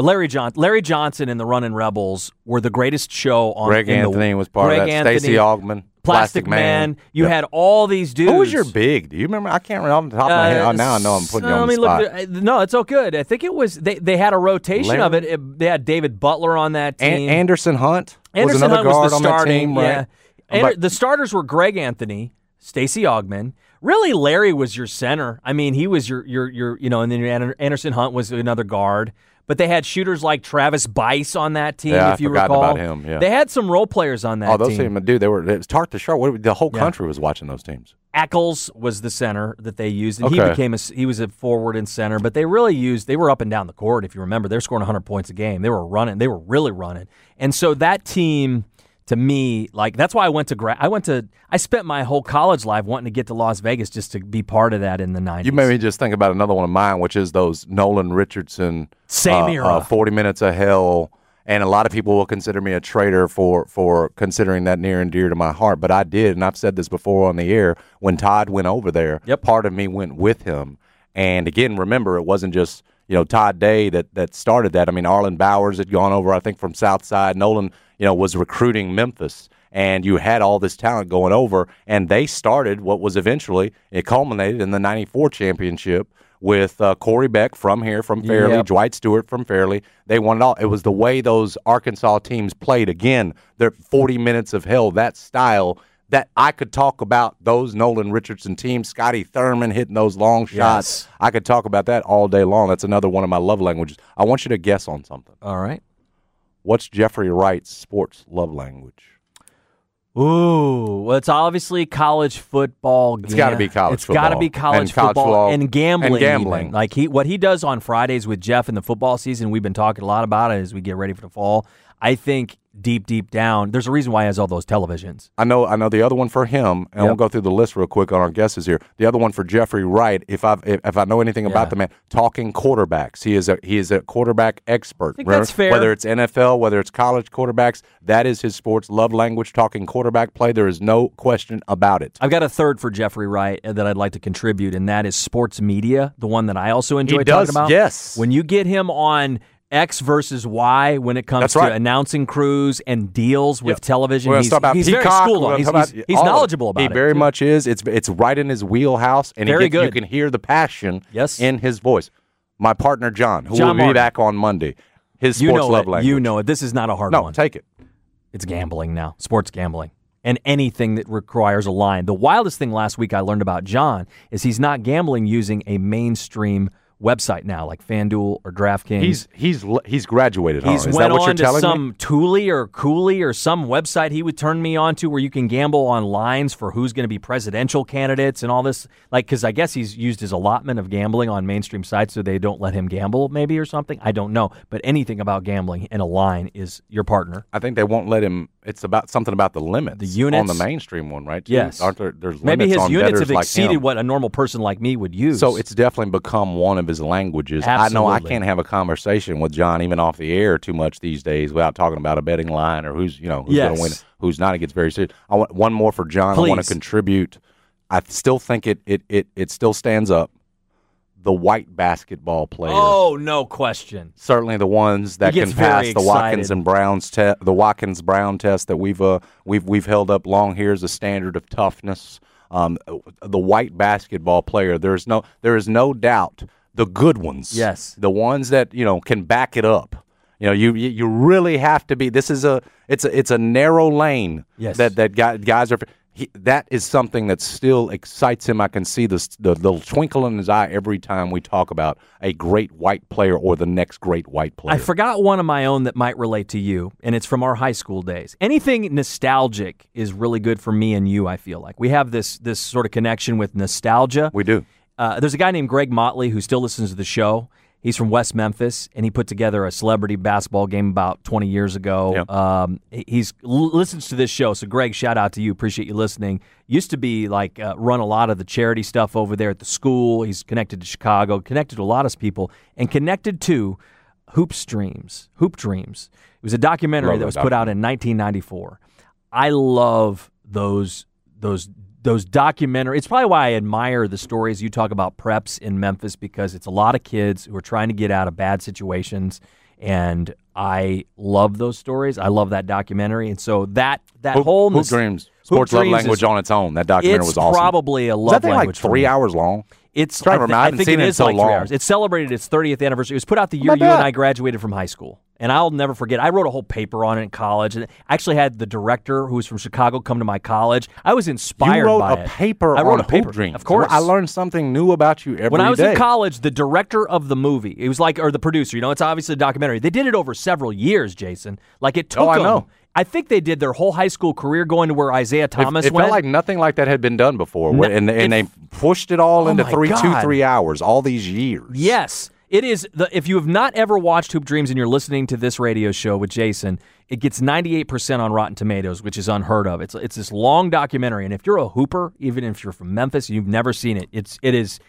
the Runnin' Rebels were the greatest show on. Greg Anthony was part of that. Stacey Augmon. Plastic Man. You had all these dudes. Who was your big? Do you remember? I can't remember off the top of my head. Now I know I'm putting you on the spot. No, it's all good. I think it was they had a rotation of it. They had David Butler on that team. Anderson Hunt was another guard on that starting, team, right? Yeah. The starters were Greg Anthony, Stacey Augmon. Really, Larry was your center. I mean, he was your and then Anderson Hunt was another guard. But they had shooters like Travis Bice on that team, if you recall. I forgot about him, yeah. They had some role players on that team. Those teams, dude, it was Tart to Sharp. The whole country was watching those teams. Eccles was the center that they used, and he was a forward and center. But they were up and down the court, if you remember. They were scoring 100 points a game. They were running. They were really running. And so that team, to me, like that's why I spent my whole college life wanting to get to Las Vegas just to be part of that in the 90s. You made me just think about another one of mine, which is those Nolan Richardson same era 40 Minutes of Hell, and a lot of people will consider me a traitor for considering that near and dear to my heart, but I did, and I've said this before on the air. When Todd went over there, part of me went with him, and again, remember, it wasn't just Todd Day that started that. I mean, Arlen Bowers had gone over, I think, from Southside. Nolan was recruiting Memphis, and you had all this talent going over, and they started what was eventually, it culminated in the 94 championship with Corey Beck from here, from Fairleigh, Dwight Stewart from Fairleigh. They won it all. It was the way those Arkansas teams played. Again, their 40 Minutes of Hell, that style, that I could talk about those Nolan Richardson teams, Scotty Thurman hitting those long shots. Yes. I could talk about that all day long. That's another one of my love languages. I want you to guess on something. All right. What's Jeffrey Wright's sports love language? Ooh, well, it's obviously college football. It's got to be college football. It's got to be college football and gambling. And gambling. Even. Like what he does on Fridays with Jeff in the football season, we've been talking a lot about it as we get ready for the fall. I think deep down, there's a reason why he has all those televisions. I know the other one for him, and we'll go through the list real quick on our guesses here. The other one for Jeffrey Wright, if I know anything about the man, talking quarterbacks. He is a quarterback expert. I think that's fair. Whether it's NFL, whether it's college quarterbacks, that is his sports love language, talking quarterback play. There is no question about it. I've got a third for Jeffrey Wright that I'd like to contribute, and that is sports media, the one that I also enjoy talking about. Yes. When you get him on X versus Y when it comes to announcing crews and deals with television. He's very schooled on. He's knowledgeable about it. He very much is. It's right in his wheelhouse, and you can hear the passion in his voice. My partner, John, who will be back on Monday, his sports love language. You know it. This is not a hard one. No, take it. It's gambling now, sports gambling, and anything that requires a line. The wildest thing last week I learned about John is he's not gambling using a mainstream website now, like FanDuel or DraftKings. He's graduated. He's went on to some Thule or Cooley or some website he would turn me on to where you can gamble on lines for who's going to be presidential candidates and all this. Like, because I guess he's used his allotment of gambling on mainstream sites so they don't let him gamble, maybe, or something. I don't know. But anything about gambling in a line is your partner. I think they won't let him. It's about something about the limits. The units on the mainstream one, right? Too? Yes. Aren't there's maybe limits his on units have like exceeded him. what a normal person like me would use. So it's definitely become one of his languages. Absolutely. I know I can't have a conversation with John even off the air too much these days without talking about a betting line or who's going to win, who's not. It gets very serious. I want one more for John. Please. I want to contribute. I still think it still stands up. The white basketball player. Oh, no question. Certainly the ones that can pass the Watkins and Brown's the Watkins Brown test that we've held up long here as a standard of toughness. The white basketball player. There is no doubt. The good ones. Yes. The ones that can back it up. You really have to be. This is it's a narrow lane. Yes. That guys are. that is something that still excites him. I can see the little twinkle in his eye every time we talk about a great white player or the next great white player. I forgot one of my own that might relate to you, and it's from our high school days. Anything nostalgic is really good for me and you, I feel like. We have this sort of connection with nostalgia. We do. There's a guy named Greg Motley who still listens to the show. He's from West Memphis, and he put together a celebrity basketball game about 20 years ago. Yep. He's listens to this show, so Greg, shout out to you. Appreciate you listening. Used to be run a lot of the charity stuff over there at the school. He's connected to Chicago, connected to a lot of people, and connected to Hoop Dreams. It was a documentary that was put out in 1994. I love those documentaries. It's probably why I admire the stories you talk about preps in Memphis, because it's a lot of kids who are trying to get out of bad situations, and I love those stories. I love that documentary, and so that whole Hoop Dreams, sports love language on its own. That documentary was awesome. It's probably a love language. Like 3 hours long. I think it is so like 3 hours. It celebrated its 30th anniversary. It was put out the year you and I graduated from high school. And I'll never forget, I wrote a whole paper on it in college. And I actually had the director, who was from Chicago, come to my college. I was inspired by it. You wrote a paper on Hoop Dreams. Of course. I learned something new about you every day. When I was in college, the director of the movie, it was or the producer, it's obviously a documentary. They did it over several years, Jason. It took them. Know. I think they did their whole high school career going to where Isaiah Thomas went. It felt like nothing like that had been done before. And they pushed it all into 3 hours, all these years. Yes. It is if you have not ever watched Hoop Dreams and you're listening to this radio show with Jason, it gets 98% on Rotten Tomatoes, which is unheard of. It's this long documentary, and if you're a hooper, even if you're from Memphis and you've never seen it, it's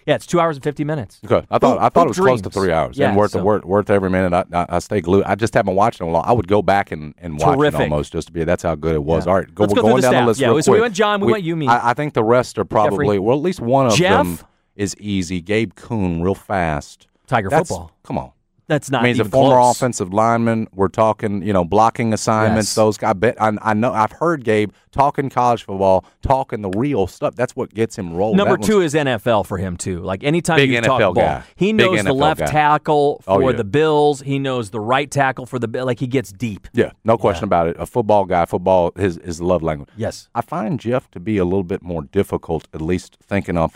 2 hours and 50 minutes. Okay, I thought it was close to 3 hours, and worth every minute. I stay glued. I just haven't watched it in a long. I would go back and watch it almost just to be. That's how good it was. Yeah. All right, we're going down the list. Yeah, so we went John, we went you, me. I think the rest are probably Jeffrey. Well, at least one of Jeff? them is easy. Gabe Kuhn, real fast. Tiger football. Come on. That's not. I mean, he's a former offensive lineman. We're talking, blocking assignments. Yes. Those guys. I know. I've heard Gabe talking college football, talking the real stuff. That's what gets him rolling. Number two is NFL for him too. Anytime you talk ball, guy. He knows the left tackle for the Bills. He knows the right tackle for the Bills. He gets deep. Yeah, no question about it. A football guy. Football is love language. Yes. I find Jeff to be a little bit more difficult, at least thinking off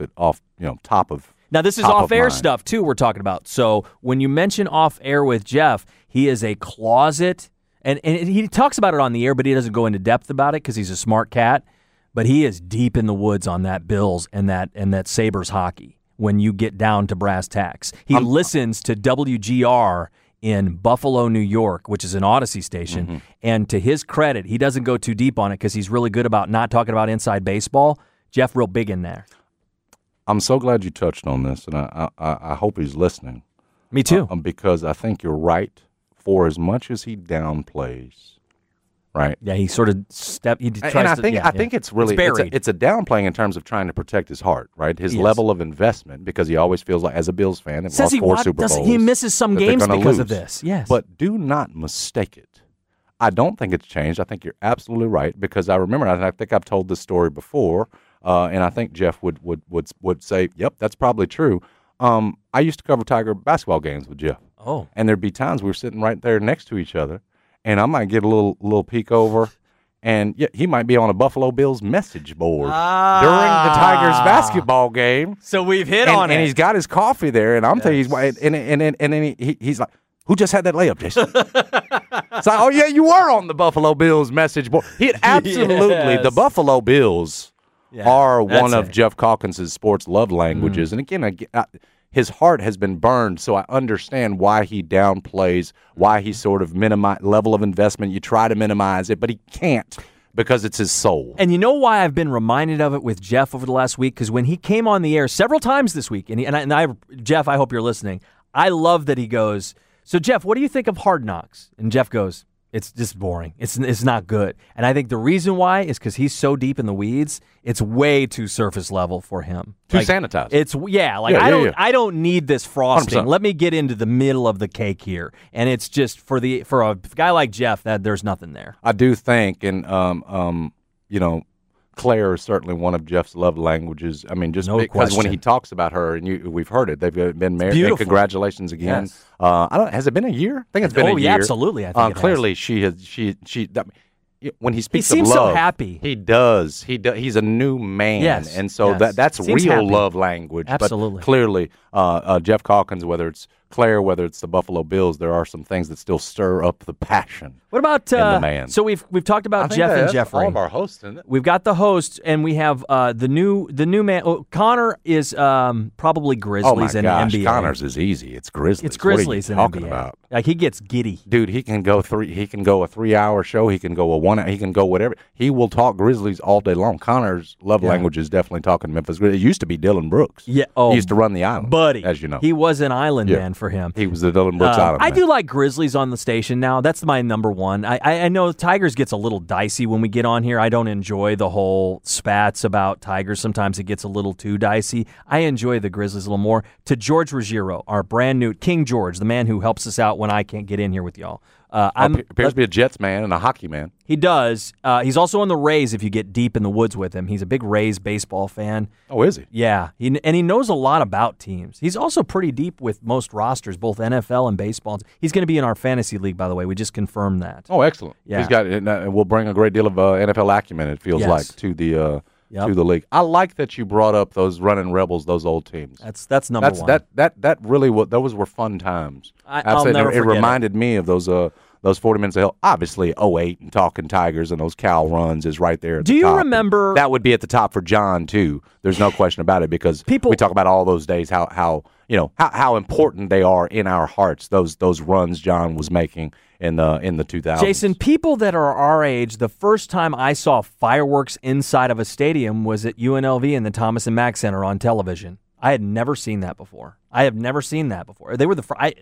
top of. Now, this is off-air stuff, too, we're talking about. So when you mention off-air with Jeff, he is a closet, and he talks about it on the air, but he doesn't go into depth about it because he's a smart cat. But he is deep in the woods on that Bills and that Sabres hockey when you get down to brass tacks. He listens to WGR in Buffalo, New York, which is an Odyssey station, mm-hmm. and to his credit, he doesn't go too deep on it because he's really good about not talking about inside baseball. Jeff, real big in there. I'm so glad you touched on this, and I hope he's listening. Me too. Because I think you're right. For as much as he downplays, right? Yeah, he sort of He tries and I think it's really it's a downplaying in terms of trying to protect his heart, right? His level of investment, because he always feels like, as a Bills fan, they've lost 4 Super Bowls. He misses some games because of this. Yes, but do not mistake it. I don't think it's changed. I think you're absolutely right, because I remember, and I think I've told this story before. And I think Jeff would say, "Yep, that's probably true." I used to cover Tiger basketball games with Jeff. Oh, and there'd be times we were sitting right there next to each other, and I might get a little peek over, and he might be on a Buffalo Bills message board during the Tigers basketball game. So we've hit on it, and he's got his coffee there, and I'm thinking he's like, "Who just had that layup, Jason?" It's like, "Oh yeah, you were on the Buffalo Bills message board." He absolutely the Buffalo Bills. Are one of Jeff Calkins' sports love languages. And again, his heart has been burned, so I understand why he downplays, why he sort of level of investment. You try to minimize it, but he can't because it's his soul. And you know why I've been reminded of it with Jeff over the last week? Because when he came on the air several times this week, Jeff, I hope you're listening, I love that he goes, "So Jeff, what do you think of Hard Knocks?" And Jeff goes, "It's just boring. It's not good." And I think the reason why is because he's so deep in the weeds. It's way too surface level for him. Too sanitized. I don't need this frosting. 100%. Let me get into the middle of the cake here. And it's just for a guy like Jeff that there's nothing there. I do think, and Claire is certainly one of Jeff's love languages. I mean, just because when he talks about her, and we've heard it, they've been married. Beautiful. Congratulations again. Yes. Has it been a year? I think it's been a year. Yeah, absolutely. I think clearly she has. when he speaks seems of love, so happy. He does. He's a new man. Yes, and so yes. that's Seems real happy. love language. Absolutely. But clearly, Jeff Calkins, whether it's Claire, whether it's the Buffalo Bills, there are some things that still stir up the passion. What about in the man. So we've talked about Jeff and Jeffrey. All of our hosts, isn't it? We've got the host, and we have the new man. Oh, Connor is probably Grizzlies oh my and gosh, NBA. Connor's is easy. It's Grizzlies. It's Grizzlies what are you and talking NBA. about? Like he gets giddy. Dude, he can go a 3-hour show. He can go a 1 hour. He can go whatever. He will talk Grizzlies all day long. Connor's love language is definitely talking Memphis Grizzlies. It used to be Dylan Brooks. Yeah. He used to run the island, buddy, as you know. He was an island man for him. He was the Dylan Brooks island I man. do like Grizzlies on the station now. That's my number one. I know Tigers gets a little dicey when we get on here. I don't enjoy the whole spats about Tigers. Sometimes it gets a little too dicey. I enjoy the Grizzlies a little more. To George Ruggiero, our brand new King George, the man who helps us out when I can't get in here with y'all. Appears to be a Jets man and a hockey man. He does. He's also on the Rays if you get deep in the woods with him. He's a big Rays baseball fan. Oh, is he? Yeah, and he knows a lot about teams. He's also pretty deep with most rosters, both NFL and baseball. He's going to be in our fantasy league, by the way. We just confirmed that. Oh, excellent. Yeah. He's got, and will bring a great deal of NFL acumen, it feels like, to the league. I like that you brought up those running Rebels, those old teams. That's number one. That really those were fun times. I'll never it forget reminded me of those 40 minutes of hell. Obviously, 08 and talking Tigers and those Cal runs is right there at Do the you top. remember? That would be at the top for John too. There's no question about it because we talk about all those days how important they are in our hearts. Those runs John was making in the 2000s. Jason, people that are our age, the first time I saw fireworks inside of a stadium was at UNLV in the Thomas and Mack Center on television. I had never seen that before. They were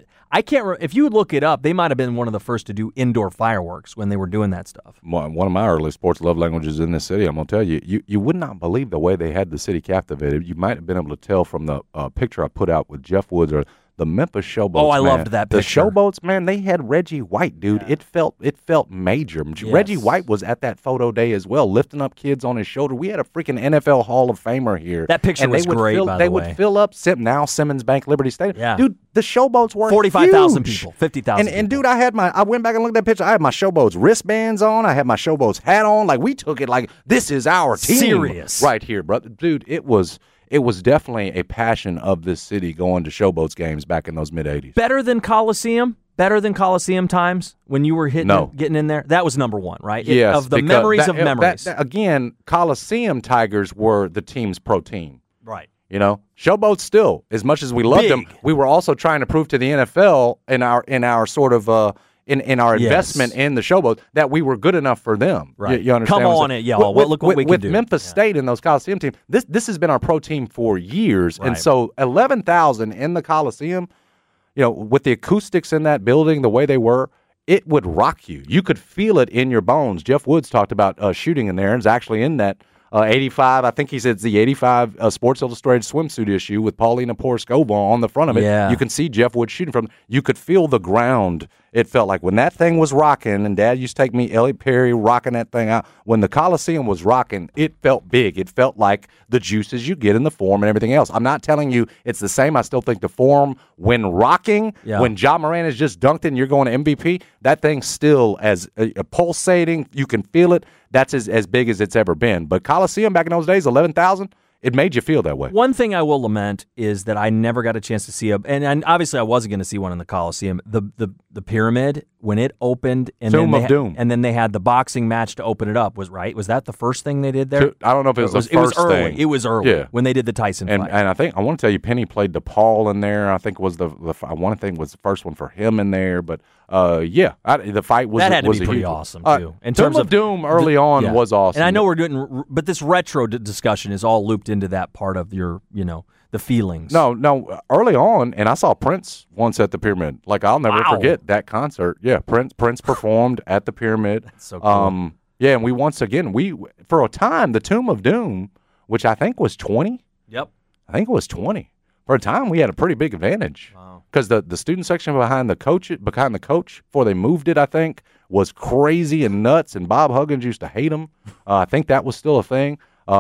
I can't. If you would look it up, they might have been one of the first to do indoor fireworks when they were doing that stuff. One of my early sports love languages in this city, I'm going to tell you, you would not believe the way they had the city captivated. You might have been able to tell from the picture I put out with Jeff Woods or the Memphis Showboats. Oh, I man. loved that picture. The Showboats, man, they had Reggie White, dude. Yeah. It felt major. Yes. Reggie White was at that photo day as well, lifting up kids on his shoulder. We had a freaking NFL Hall of Famer here. That picture was great, by the way. They would fill up now Simmons Bank Liberty Stadium. Yeah. Dude, the Showboats were 45,000 people, 50,000 And dude, I went back and looked at that picture. I had my Showboats wristbands on. I had my Showboats hat on. Like, we took it like, this is our team. Serious. Right here, brother. Dude, it was definitely a passion of this city going to Showboats games back in those mid-'80s. Better than Coliseum? Better than Coliseum times when you were getting in there? That was number one, right? Yes. Of the memories of memories. Again, Coliseum Tigers were the team's pro team. Right. You know, Showboats still, as much as we loved them, we were also trying to prove to the NFL in our sort of in our investment in the Showboats that we were good enough for them. Right. You understand? Come on, y'all. Look what we can do. With Memphis State and those Coliseum teams, this has been our pro team for years, Right. and so 11,000 in the Coliseum, you know, with the acoustics in that building the way they were, it would rock you. You could feel it in your bones. Jeff Woods talked about shooting in there, and is actually in that 85. I think he said it's the 85 Sports Illustrated swimsuit issue with Paulina Poroskova on the front of it. Yeah. You can see Jeff Woods shooting from. You could feel the ground. It felt like when that thing was rocking, and Dad used to take me, Elliot Perry, rocking that thing out. When the Coliseum was rocking, it felt big. It felt like the juices you get in the Forum and everything else. I'm not telling you it's the same. I still think the Forum, when rocking, when Ja Morant is just dunked in, you're going to MVP, that thing's still as pulsating. You can feel it. That's as big as it's ever been. But Coliseum back in those days, 11,000, it made you feel that way. One thing I will lament is that I never got a chance to see and obviously I wasn't going to see one in the Coliseum. The pyramid, when it opened, and Tomb of Doom, and then they had the boxing match to open it up. Was that the first thing they did there? I don't know if it was the first thing. It was early when they did the Tyson fight. And I want to tell you, Penny played DePaul in there. I think it was the first one for him in there. But the fight was that had to be a pretty huge awesome too. In terms of Doom early on was awesome. And I know we're doing, but this retro discussion is all looped into that part of your, the feelings. No, early on, and I saw Prince once at the Pyramid. Like, I'll never forget that concert. Yeah, Prince performed at the Pyramid. That's so cool. Yeah, and we for a time, the Tomb of Doom, which I think was 20. Yep. I think it was 20. For a time, we had a pretty big advantage. Wow. Because the student section behind the coach before they moved it, I think, was crazy and nuts, and Bob Huggins used to hate them. I think that was still a thing.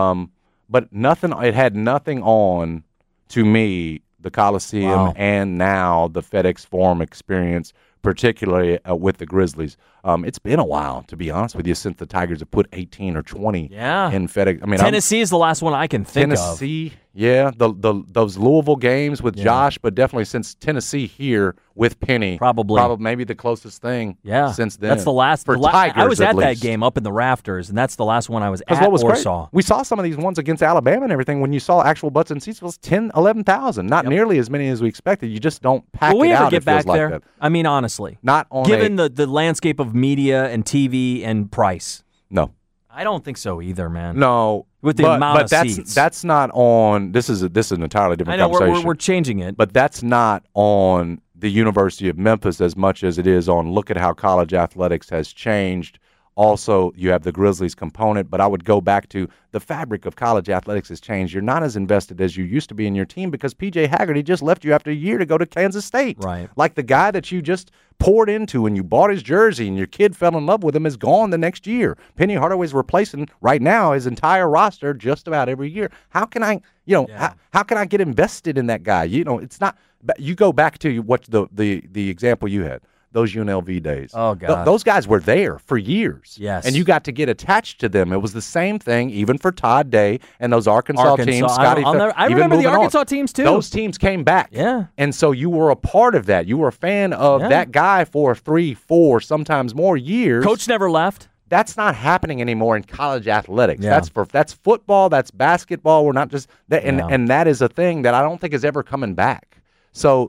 But it had nothing on, to me, the Coliseum and now the FedEx Forum experience particularly with the Grizzlies. It's been a while, to be honest with you, since the Tigers have put 18 or 20 in FedEx. I mean, Tennessee is the last one I can think of. Tennessee, yeah, those Louisville games with Josh, but definitely since Tennessee here with Penny, probably maybe the closest thing since then. That's the last. For Tigers, I was at least. that game up in the rafters, and that's the last one I was at what was or great, saw. we saw some of these ones against Alabama and everything. When you saw actual butts and seats, it was 10, 11,000. Not nearly as many as we expected. You just don't pack Will we it ever out. get back like there? That. I mean, honestly, not on given the landscape of media and TV and price. No, I don't think so either, man. No, with the amount of seats. That's not on. This is an entirely different conversation. We're changing it, but that's not on the University of Memphis as much as it is on. Look at how college athletics has changed. Also, you have the Grizzlies component, but I would go back to the fabric of college athletics has changed. You're not as invested as you used to be in your team because P.J. Haggerty just left you after a year to go to Kansas State. Right. Like the guy that you just poured into and you bought his jersey and your kid fell in love with him is gone the next year. Penny Hardaway's replacing right now his entire roster just about every year. How can I, how can I get invested in that guy? It's not. You go back to what the example you had. Those UNLV days. Oh, God. Those guys were there for years. Yes. And you got to get attached to them. It was the same thing even for Todd Day and those Arkansas teams. Scotty, I remember the Arkansas teams, too. Those teams came back. Yeah. And so you were a part of that. You were a fan of that guy for 3, 4, sometimes more years. Coach never left. That's not happening anymore in college athletics. Yeah. That's football. That's basketball. We're not just that, and that is a thing that I don't think is ever coming back. So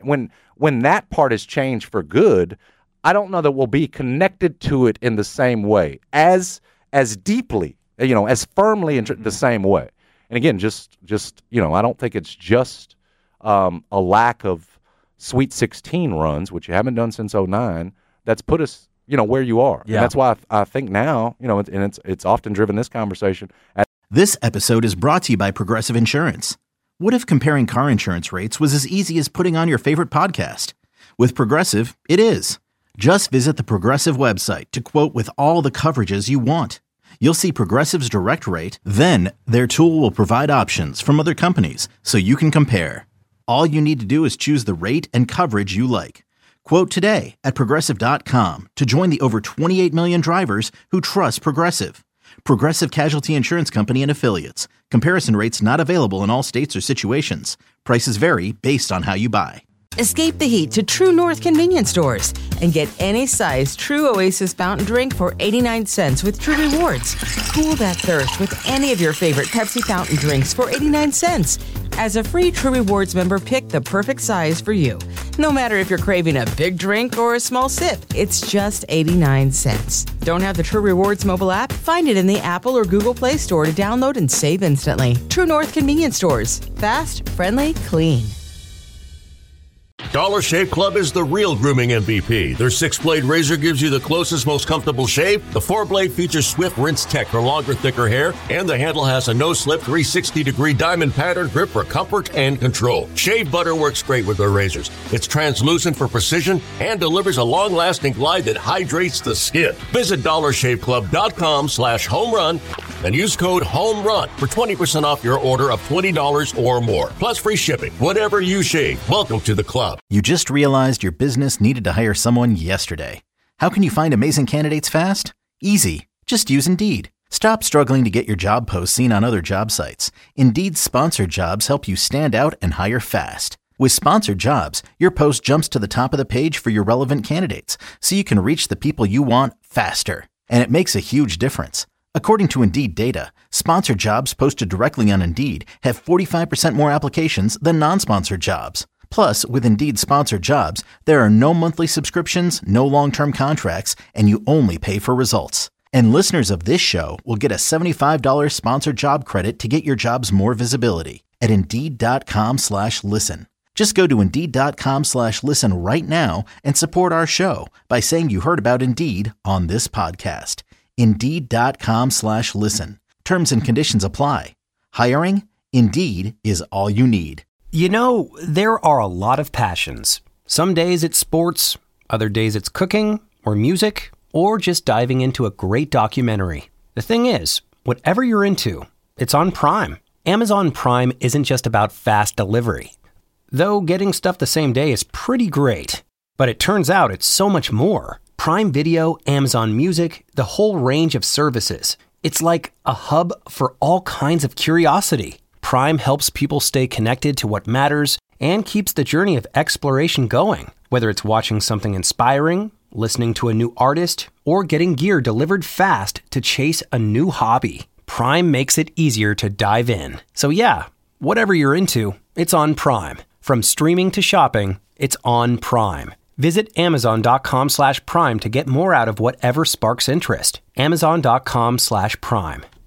when that part has changed for good, I don't know that we'll be connected to it in the same way, as deeply, as firmly in the same way. And again, just I don't think it's just a lack of Sweet 16 runs, which you haven't done since 2009, that's put us where you are. Yeah. And that's why I think now, and it's often driven this conversation. This episode is brought to you by Progressive Insurance. What if comparing car insurance rates was as easy as putting on your favorite podcast? With Progressive, it is. Just visit the Progressive website to quote with all the coverages you want. You'll see Progressive's direct rate, then their tool will provide options from other companies so you can compare. All you need to do is choose the rate and coverage you like. Quote today at Progressive.com to join the over 28 million drivers who trust Progressive. Progressive Casualty Insurance Company and Affiliates. Comparison rates not available in all states or situations. Prices vary based on how you buy. Escape the heat to True North convenience stores and get any size True Oasis fountain drink for 89 cents with True Rewards. Cool that thirst with any of your favorite Pepsi fountain drinks for 89 cents. As a free True Rewards member, pick the perfect size for you. No matter if you're craving a big drink or a small sip, it's just 89 cents. Don't have the True Rewards mobile app? Find it in the Apple or Google Play Store to download and save instantly. True North convenience stores. Fast, friendly, clean. Dollar Shave Club is the real grooming MVP. Their 6-blade razor gives you the closest, most comfortable shave. The 4-blade features swift rinse tech for longer, thicker hair, and the handle has a no-slip 360-degree diamond pattern grip for comfort and control. Shave butter works great with their razors. It's translucent for precision and delivers a long-lasting glide that hydrates the skin. Visit dollarshaveclub.com/homerun and use code HOMERUN for 20% off your order of $20 or more. Plus free shipping. Whatever you shave, welcome to the club. You just realized your business needed to hire someone yesterday. How can you find amazing candidates fast? Easy. Just use Indeed. Stop struggling to get your job posts seen on other job sites. Indeed's sponsored jobs help you stand out and hire fast. With sponsored jobs, your post jumps to the top of the page for your relevant candidates, so you can reach the people you want faster. And it makes a huge difference. According to Indeed data, sponsored jobs posted directly on Indeed have 45% more applications than non-sponsored jobs. Plus, with Indeed sponsored jobs, there are no monthly subscriptions, no long-term contracts, and you only pay for results. And listeners of this show will get a $75 sponsored job credit to get your jobs more visibility at Indeed.com/listen. Just go to Indeed.com/listen right now and support our show by saying you heard about Indeed on this podcast. Indeed.com/listen. Terms and conditions apply. Hiring? Indeed is all you need. There are a lot of passions. Some days it's sports, other days it's cooking or music, or just diving into a great documentary. The thing is, whatever you're into, it's on Prime. Amazon Prime isn't just about fast delivery. Though getting stuff the same day is pretty great. But it turns out it's so much more. Prime Video, Amazon Music, the whole range of services. It's like a hub for all kinds of curiosity. Prime helps people stay connected to what matters and keeps the journey of exploration going. Whether it's watching something inspiring, listening to a new artist, or getting gear delivered fast to chase a new hobby, Prime makes it easier to dive in. So yeah, whatever you're into, it's on Prime. From streaming to shopping, it's on Prime. Visit Amazon.com/Prime to get more out of whatever sparks interest. Amazon.com/Prime.